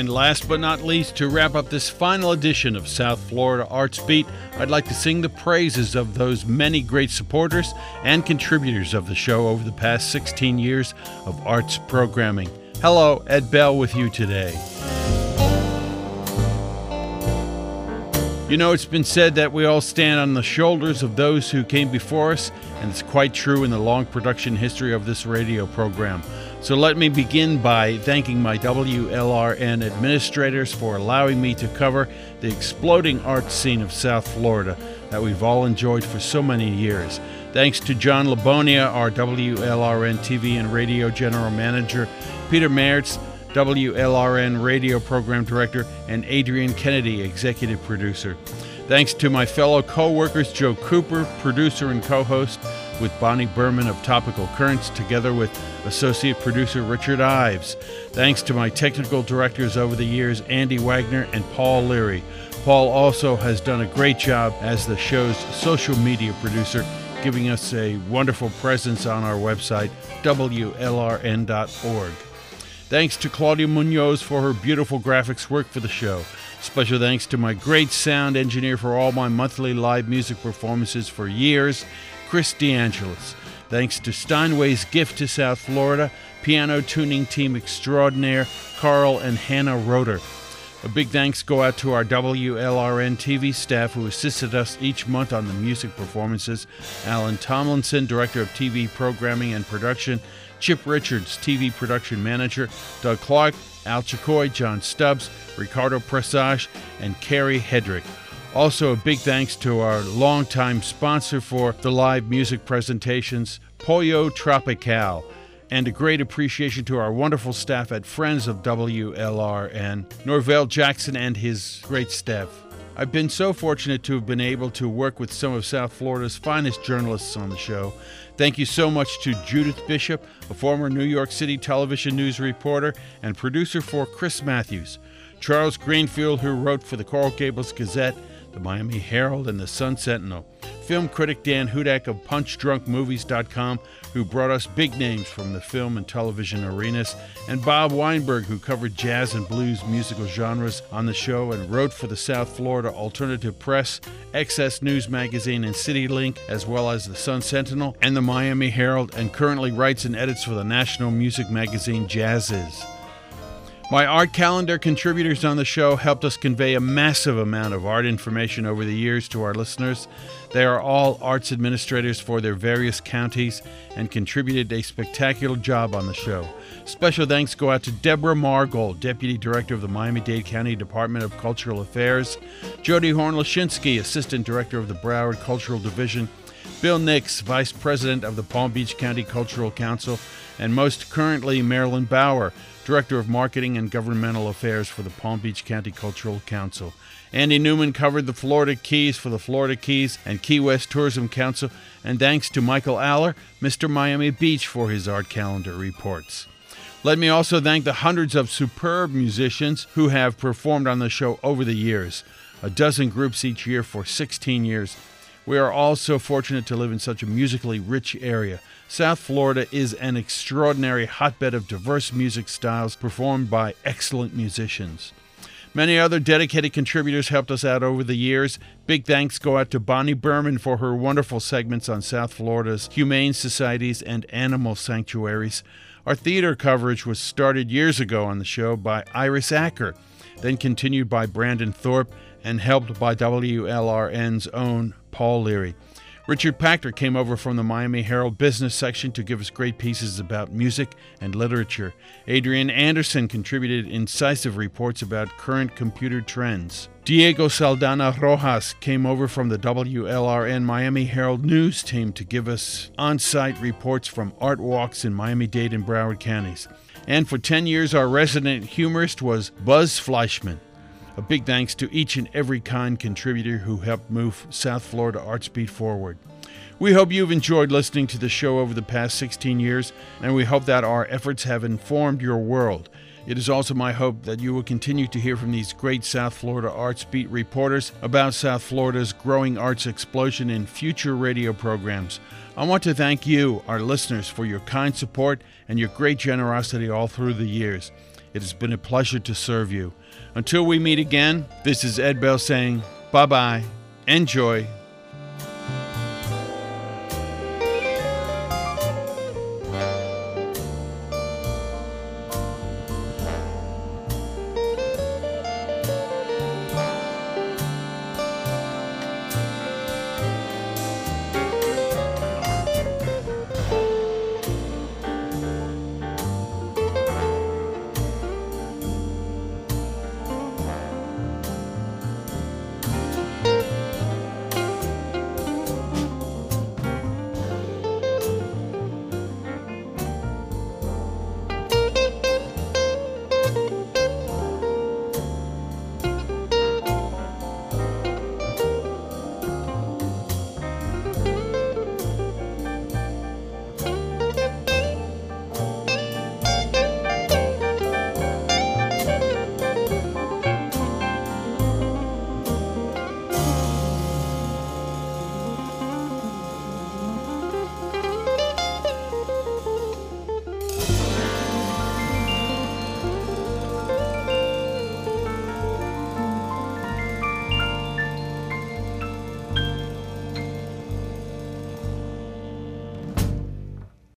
And last but not least, to wrap up this final edition of South Florida Arts Beat, I'd like to sing the praises of those many great supporters and contributors of the show over the past 16 years of arts programming. Hello, Ed Bell with you today. You know, it's been said that we all stand on the shoulders of those who came before us, and it's quite true in the long production history of this radio program. So let me begin by thanking my WLRN administrators for allowing me to cover the exploding art scene of South Florida that we've all enjoyed for so many years. Thanks to John Labonia, our WLRN TV and radio general manager, Peter Mertz, WLRN radio program director, and Adrian Kennedy, executive producer. Thanks to my fellow co-workers, Joe Cooper, producer and co-host with Bonnie Berman of Topical Currents, together with associate producer Richard Ives. Thanks to my technical directors over the years, Andy Wagner and Paul Leary. Paul also has done a great job as the show's social media producer, giving us a wonderful presence on our website, WLRN.org. Thanks to Claudia Munoz for her beautiful graphics work for the show. Special thanks to my great sound engineer for all my monthly live music performances for years, Chris DeAngelis. Thanks to Steinway's Gift to South Florida, piano tuning team extraordinaire, Carl and Hannah Roeder. A big thanks go out to our WLRN TV staff who assisted us each month on the music performances. Alan Tomlinson, Director of TV Programming and Production, Chip Richards, TV Production Manager, Doug Clark, Al Chacoy, John Stubbs, Ricardo Presage, and Carrie Hedrick. Also, a big thanks to our longtime sponsor for the live music presentations, Pollo Tropical, and a great appreciation to our wonderful staff at Friends of WLRN, Norvell Jackson and his great staff. I've been so fortunate to have been able to work with some of South Florida's finest journalists on the show. Thank you so much to Judith Bishop, a former New York City television news reporter and producer for Chris Matthews, Charles Greenfield, who wrote for the Coral Gables Gazette, the Miami Herald, and the Sun Sentinel, film critic Dan Hudak of PunchDrunkMovies.com, who brought us big names from the film and television arenas, and Bob Weinberg, who covered jazz and blues musical genres on the show and wrote for the South Florida Alternative Press, XS News Magazine, and CityLink, as well as the Sun Sentinel and the Miami Herald, and currently writes and edits for the national music magazine Jazziz. My art calendar contributors on the show helped us convey a massive amount of art information over the years to our listeners. They are all arts administrators for their various counties and contributed a spectacular job on the show. Special thanks go out to Deborah Margold, Deputy Director of the Miami-Dade County Department of Cultural Affairs, Jody Horn-Lashinsky, Assistant Director of the Broward Cultural Division, Bill Nix, Vice President of the Palm Beach County Cultural Council, and most currently Marilyn Bauer, Director of Marketing and Governmental Affairs for the Palm Beach County Cultural Council. Andy Newman covered the Florida Keys for the Florida Keys and Key West Tourism Council, and thanks to Michael Aller, Mr. Miami Beach, for his art calendar reports. Let me also thank the hundreds of superb musicians who have performed on the show over the years, a dozen groups each year for 16 years. We are all so fortunate to live in such a musically rich area. South Florida is an extraordinary hotbed of diverse music styles performed by excellent musicians. Many other dedicated contributors helped us out over the years. Big thanks go out to Bonnie Berman for her wonderful segments on South Florida's humane societies and animal sanctuaries. Our theater coverage was started years ago on the show by Iris Acker, then continued by Brandon Thorpe, and helped by WLRN's own Paul Leary. Richard Pachter came over from the Miami Herald business section to give us great pieces about music and literature. Adrian Anderson contributed incisive reports about current computer trends. Diego Saldana Rojas came over from the WLRN Miami Herald news team to give us on-site reports from art walks in Miami-Dade and Broward counties. And for 10 years, our resident humorist was Buzz Fleischman. A big thanks to each and every kind contributor who helped move South Florida Arts Beat forward. We hope you've enjoyed listening to the show over the past 16 years, and we hope that our efforts have informed your world. It is also my hope that you will continue to hear from these great South Florida Arts Beat reporters about South Florida's growing arts explosion in future radio programs. I want to thank you, our listeners, for your kind support and your great generosity all through the years. It has been a pleasure to serve you. Until we meet again, this is Ed Bell saying bye-bye, enjoy,